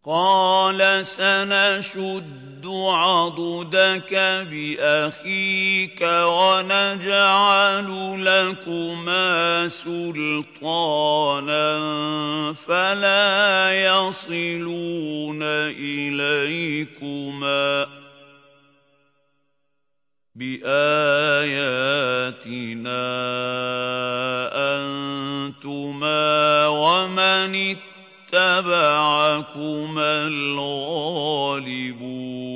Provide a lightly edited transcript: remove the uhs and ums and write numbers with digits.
قال سنشد عضدك بأخيك ونجعل لكما سلطانا فلا يصلون إليكما بآياتنا أنتما ومن اتبعكما الغالبون